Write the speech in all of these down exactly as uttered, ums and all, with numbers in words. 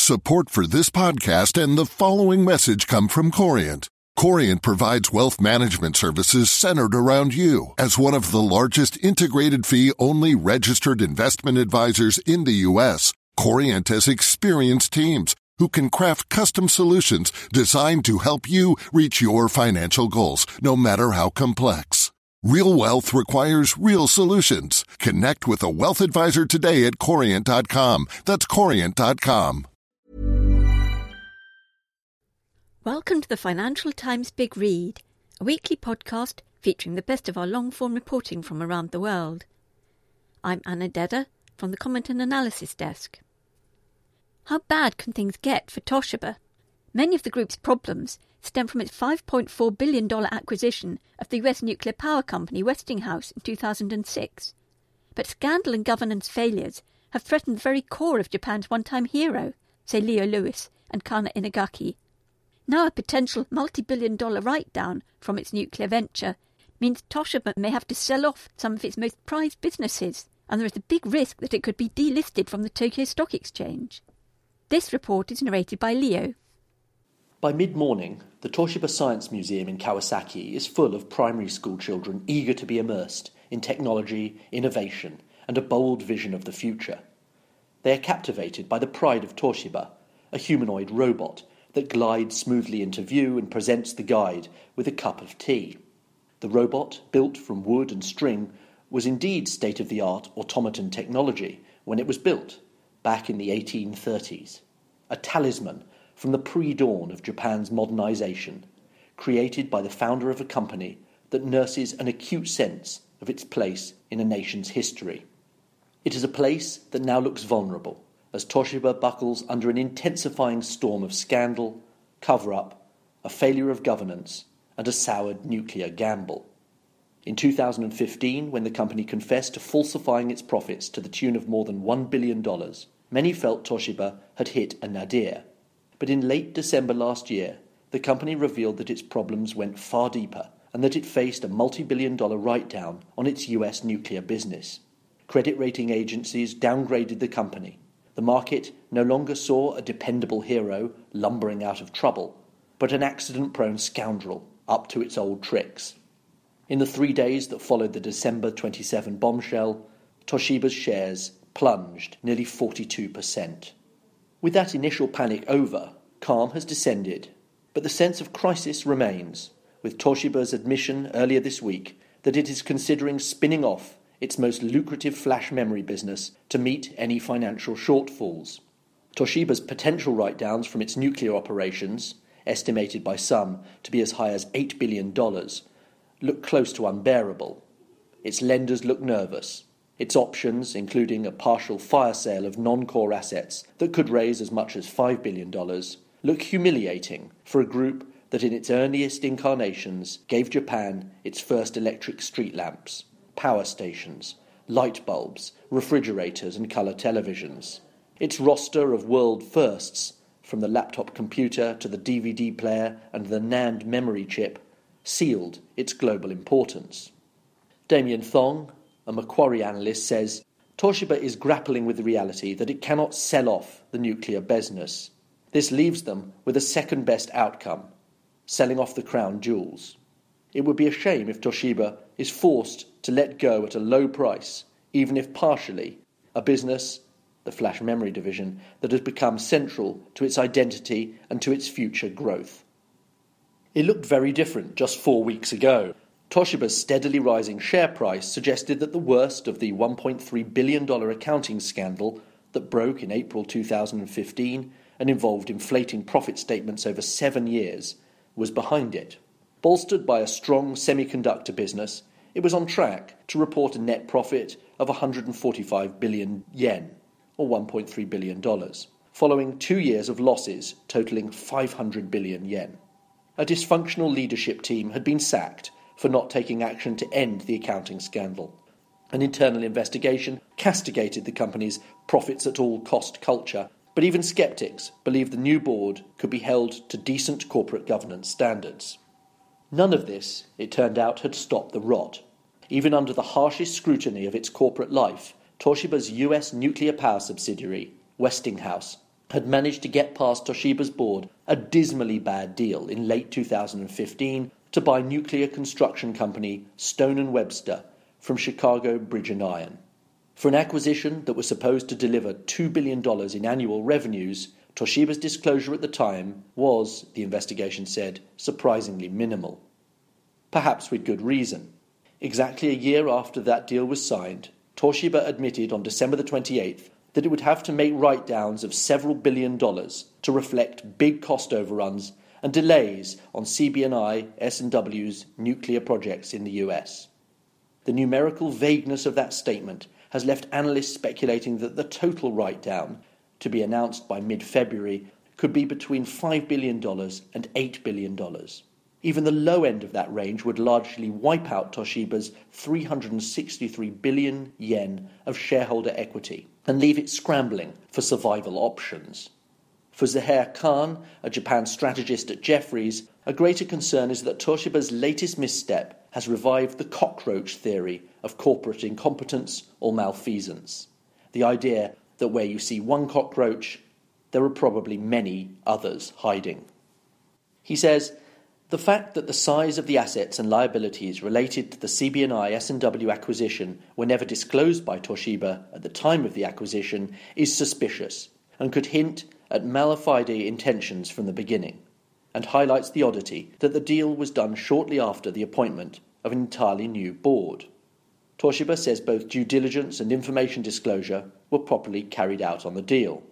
Support for this podcast and the following message come from Corient. Corient provides wealth management services centered around you. As one of the largest integrated fee-only registered investment advisors in the U S, Corient has experienced teams who can craft custom solutions designed to help you reach your financial goals, no matter how complex. Real wealth requires real solutions. Connect with a wealth advisor today at corient dot com. That's corient dot com. Welcome to the Financial Times Big Read, a weekly podcast featuring the best of our long-form reporting from around the world. I'm Anna Dedder from the Comment and Analysis Desk. How bad can things get for Toshiba? Many of the group's problems stem from its five point four billion dollars acquisition of the U S nuclear power company Westinghouse in two thousand six. But scandal and governance failures have threatened the very core of Japan's one-time hero, say Leo Lewis and Kana Inagaki. Now a potential multi-billion dollar write-down from its nuclear venture means Toshiba may have to sell off some of its most prized businesses, and there is a big risk that it could be delisted from the Tokyo Stock Exchange. This report is narrated by Leo. By mid-morning, the Toshiba Science Museum in Kawasaki is full of primary school children eager to be immersed in technology, innovation, and a bold vision of the future. They are captivated by the pride of Toshiba, a humanoid robot that glides smoothly into view and presents the guide with a cup of tea. The robot, built from wood and string, was indeed state-of-the-art automaton technology when it was built, back in the eighteen thirties. A talisman from the pre-dawn of Japan's modernization, created by the founder of a company that nurses an acute sense of its place in a nation's history. It is a place that now looks vulnerable, as Toshiba buckles under an intensifying storm of scandal, cover-up, a failure of governance, and a soured nuclear gamble. In two thousand fifteen, when the company confessed to falsifying its profits to the tune of more than one billion dollars, many felt Toshiba had hit a nadir. But in late December last year, the company revealed that its problems went far deeper and that it faced a multi-billion dollar write-down on its U S nuclear business. Credit rating agencies downgraded the company. The market no longer saw a dependable hero lumbering out of trouble, but an accident-prone scoundrel up to its old tricks. In the three days that followed the December twenty-seventh bombshell, Toshiba's shares plunged nearly forty-two percent. With that initial panic over, calm has descended, but the sense of crisis remains, with Toshiba's admission earlier this week that it is considering spinning off its most lucrative flash memory business to meet any financial shortfalls. Toshiba's potential write-downs from its nuclear operations, estimated by some to be as high as eight billion dollars, look close to unbearable. Its lenders look nervous. Its options, including a partial fire sale of non-core assets that could raise as much as five billion dollars, look humiliating for a group that in its earliest incarnations gave Japan its first electric street lamps, power stations, light bulbs, refrigerators and colour televisions. Its roster of world firsts, from the laptop computer to the D V D player and the NAND memory chip, sealed its global importance. Damien Thong, a Macquarie analyst, says Toshiba is grappling with the reality that it cannot sell off the nuclear business. This leaves them with a second-best outcome, selling off the crown jewels. It would be a shame if Toshiba is forced to let go at a low price, even if partially, a business, the flash memory division, that has become central to its identity and to its future growth. It looked very different just four weeks ago. Toshiba's steadily rising share price suggested that the worst of the one point three billion dollars accounting scandal that broke in April two thousand fifteen and involved inflating profit statements over seven years was behind it. Bolstered by a strong semiconductor business, it was on track to report a net profit of one hundred forty-five billion yen, or one point three billion dollars, following two years of losses totaling five hundred billion yen. A dysfunctional leadership team had been sacked for not taking action to end the accounting scandal. An internal investigation castigated the company's profits-at-all-cost culture, but even sceptics believed the new board could be held to decent corporate governance standards. None of this, it turned out, had stopped the rot. Even under the harshest scrutiny of its corporate life, Toshiba's U S nuclear power subsidiary, Westinghouse, had managed to get past Toshiba's board a dismally bad deal in late two thousand fifteen to buy nuclear construction company Stone and Webster from Chicago Bridge and Iron. For an acquisition that was supposed to deliver two billion dollars in annual revenues, Toshiba's disclosure at the time was, the investigation said, surprisingly minimal. Perhaps with good reason. Exactly a year after that deal was signed, Toshiba admitted on December the twenty-eighth that it would have to make write-downs of several billion dollars to reflect big cost overruns and delays on C B and I S and W's nuclear projects in the U S. The numerical vagueness of that statement has left analysts speculating that the total write-down, to be announced by mid-February, could be between five billion dollars and eight billion dollars. Even the low end of that range would largely wipe out Toshiba's three hundred sixty-three billion yen of shareholder equity and leave it scrambling for survival options. For Zaher Khan, a Japan strategist at Jefferies, a greater concern is that Toshiba's latest misstep has revived the cockroach theory of corporate incompetence or malfeasance. The idea that where you see one cockroach, there are probably many others hiding. He says, the fact that the size of the assets and liabilities related to the C B and I S and W acquisition were never disclosed by Toshiba at the time of the acquisition is suspicious and could hint at mala fide intentions from the beginning, and highlights the oddity that the deal was done shortly after the appointment of an entirely new board. Toshiba says both due diligence and information disclosure were properly carried out on the deal.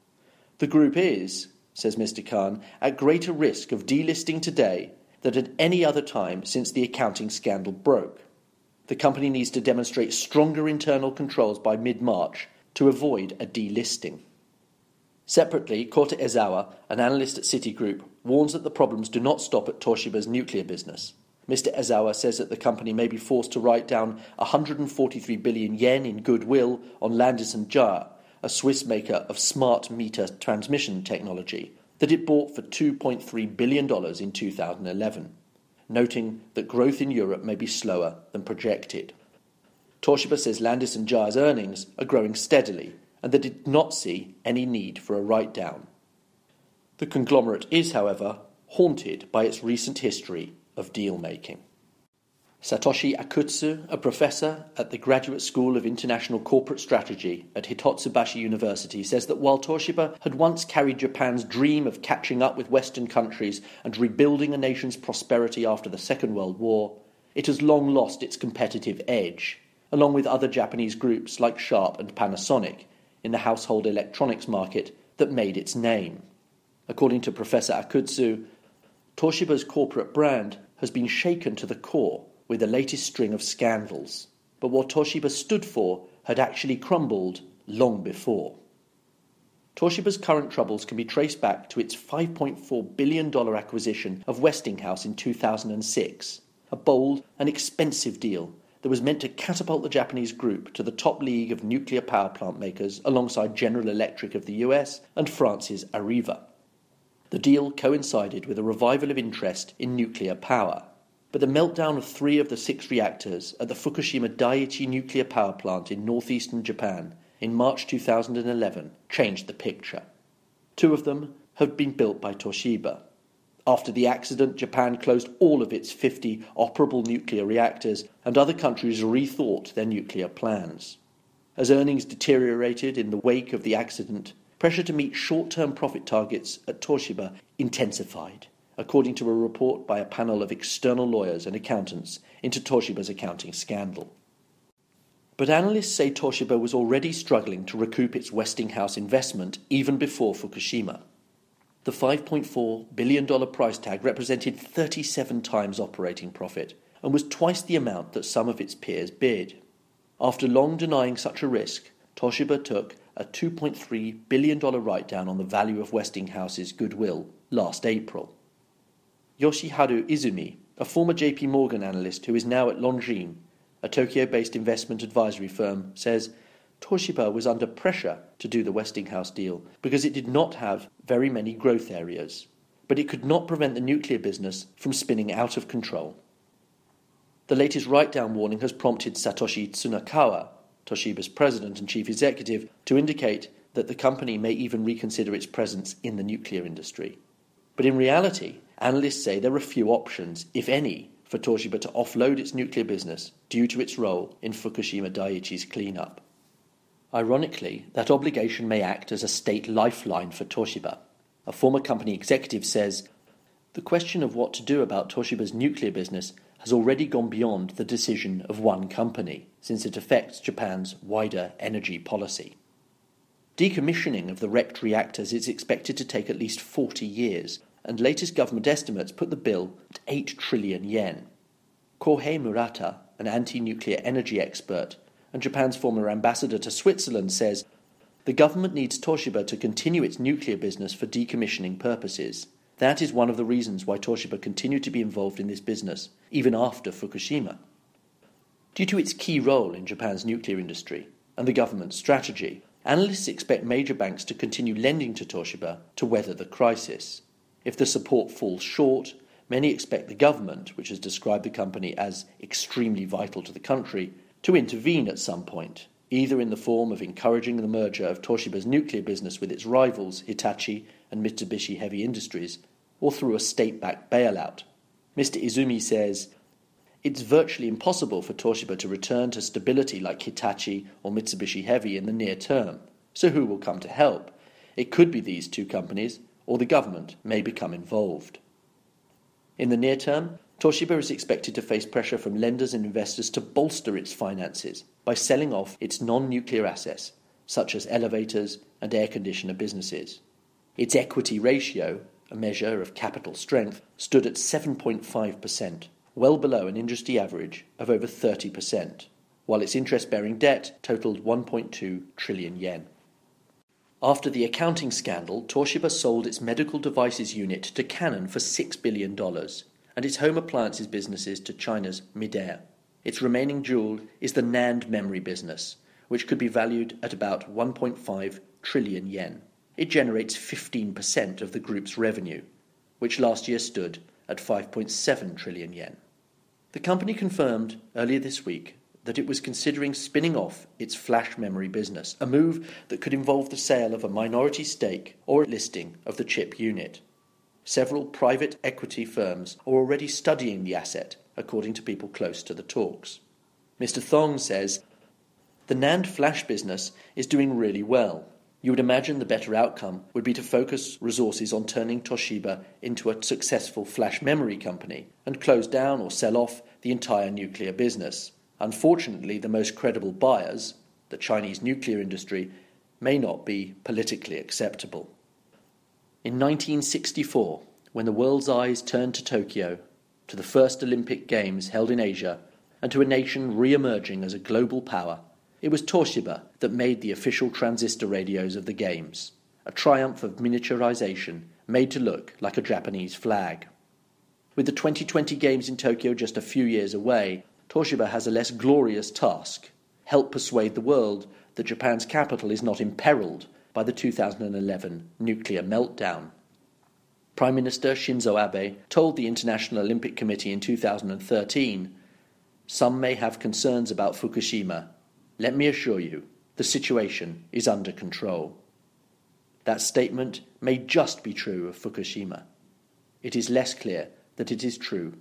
The group is, says Mister Khan, at greater risk of delisting today than at any other time since the accounting scandal broke. The company needs to demonstrate stronger internal controls by mid-March to avoid a delisting. Separately, Kota Ezawa, an analyst at Citigroup, warns that the problems do not stop at Toshiba's nuclear business. Mister Ezawa says that the company may be forced to write down one hundred forty-three billion yen in goodwill on Landis&Gyr, a Swiss maker of smart meter transmission technology, that it bought for two point three billion dollars in two thousand eleven, noting that growth in Europe may be slower than projected. Toshiba says Landis&Gyr's earnings are growing steadily and that it did not see any need for a write-down. The conglomerate is, however, haunted by its recent history of deal-making. Satoshi Akutsu, a professor at the Graduate School of International Corporate Strategy at Hitotsubashi University, says that while Toshiba had once carried Japan's dream of catching up with Western countries and rebuilding a nation's prosperity after the Second World War, it has long lost its competitive edge, along with other Japanese groups like Sharp and Panasonic, in the household electronics market that made its name. According to Professor Akutsu, Toshiba's corporate brand has been shaken to the core with the latest string of scandals, but what Toshiba stood for had actually crumbled long before. Toshiba's current troubles can be traced back to its five point four billion dollars acquisition of Westinghouse in two thousand six, a bold and expensive deal that was meant to catapult the Japanese group to the top league of nuclear power plant makers alongside General Electric of the U S and France's Areva. The deal coincided with a revival of interest in nuclear power, but the meltdown of three of the six reactors at the Fukushima Daiichi nuclear power plant in northeastern Japan in March two thousand eleven changed the picture. Two of them had been built by Toshiba. After the accident, Japan closed all of its fifty operable nuclear reactors, and other countries rethought their nuclear plans. As earnings deteriorated in the wake of the accident, pressure to meet short-term profit targets at Toshiba intensified, according to a report by a panel of external lawyers and accountants into Toshiba's accounting scandal. But analysts say Toshiba was already struggling to recoup its Westinghouse investment even before Fukushima. The five point four billion dollars price tag represented thirty-seven times operating profit and was twice the amount that some of its peers bid. After long denying such a risk, Toshiba took a two point three billion dollars write-down on the value of Westinghouse's goodwill last April. Yoshiharu Izumi, a former J P Morgan analyst who is now at Longines, a Tokyo-based investment advisory firm, says Toshiba was under pressure to do the Westinghouse deal because it did not have very many growth areas, but it could not prevent the nuclear business from spinning out of control. The latest write-down warning has prompted Satoshi Tsunakawa, Toshiba's president and chief executive, to indicate that the company may even reconsider its presence in the nuclear industry. But in reality, analysts say there are few options, if any, for Toshiba to offload its nuclear business due to its role in Fukushima Daiichi's cleanup. Ironically, that obligation may act as a state lifeline for Toshiba. A former company executive says, "The question of what to do about Toshiba's nuclear business has already gone beyond the decision of one company, since it affects Japan's wider energy policy." Decommissioning of the wrecked reactors is expected to take at least forty years, and latest government estimates put the bill at eight trillion yen. Kohei Murata, an anti-nuclear energy expert and Japan's former ambassador to Switzerland, says, "The government needs Toshiba to continue its nuclear business for decommissioning purposes. That is one of the reasons why Toshiba continued to be involved in this business, even after Fukushima." Due to its key role in Japan's nuclear industry and the government's strategy, analysts expect major banks to continue lending to Toshiba to weather the crisis. If the support falls short, many expect the government, which has described the company as extremely vital to the country, to intervene at some point, either in the form of encouraging the merger of Toshiba's nuclear business with its rivals Hitachi and Mitsubishi Heavy Industries, or through a state-backed bailout. Mister Izumi says, "It's virtually impossible for Toshiba to return to stability like Hitachi or Mitsubishi Heavy in the near term. So who will come to help? It could be these two companies, or the government may become involved." In the near term, Toshiba is expected to face pressure from lenders and investors to bolster its finances by selling off its non-nuclear assets, such as elevators and air conditioner businesses. Its equity ratio, a measure of capital strength, stood at seven point five percent, well below an industry average of over thirty percent, while its interest-bearing debt totaled one point two trillion yen. After the accounting scandal, Toshiba sold its medical devices unit to Canon for six billion dollars and its home appliances businesses to China's Midea. Its remaining jewel is the NAND memory business, which could be valued at about one point five trillion yen. It generates fifteen percent of the group's revenue, which last year stood at five point seven trillion yen. The company confirmed earlier this week that it was considering spinning off its flash memory business, a move that could involve the sale of a minority stake or listing of the chip unit. Several private equity firms are already studying the asset, according to people close to the talks. Mister Thong says, "The NAND flash business is doing really well. You would imagine the better outcome would be to focus resources on turning Toshiba into a successful flash memory company and close down or sell off the entire nuclear business. Unfortunately, the most credible buyers, the Chinese nuclear industry, may not be politically acceptable." In nineteen sixty-four, when the world's eyes turned to Tokyo, to the first Olympic Games held in Asia, and to a nation re-emerging as a global power, it was Toshiba that made the official transistor radios of the Games, a triumph of miniaturization made to look like a Japanese flag. With the twenty twenty Games in Tokyo just a few years away, Toshiba has a less glorious task: help persuade the world that Japan's capital is not imperiled by the two thousand eleven nuclear meltdown. Prime Minister Shinzo Abe told the International Olympic Committee in two thousand thirteen, "Some may have concerns about Fukushima. Let me assure you, the situation is under control." That statement may just be true of Fukushima. It is less clear that it is true.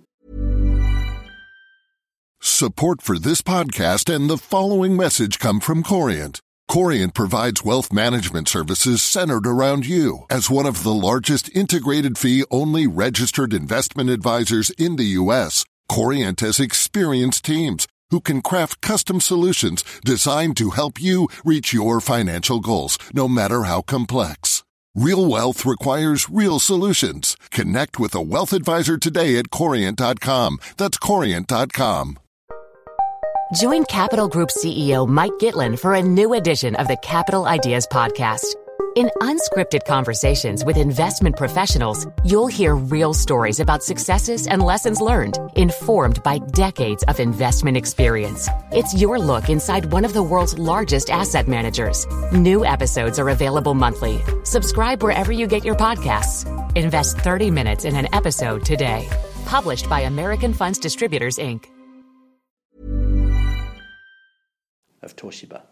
Support for this podcast and the following message come from Corient. Corient provides wealth management services centered around you. As one of the largest integrated fee-only registered investment advisors in the U S, Corient has experienced teams who can craft custom solutions designed to help you reach your financial goals, no matter how complex. Real wealth requires real solutions. Connect with a wealth advisor today at Corient dot com. That's Corient dot com. Join Capital Group C E O Mike Gitlin for a new edition of the Capital Ideas Podcast. In unscripted conversations with investment professionals, you'll hear real stories about successes and lessons learned, informed by decades of investment experience. It's your look inside one of the world's largest asset managers. New episodes are available monthly. Subscribe wherever you get your podcasts. Invest thirty minutes in an episode today. Published by American Funds Distributors, Incorporated. Of Toshiba.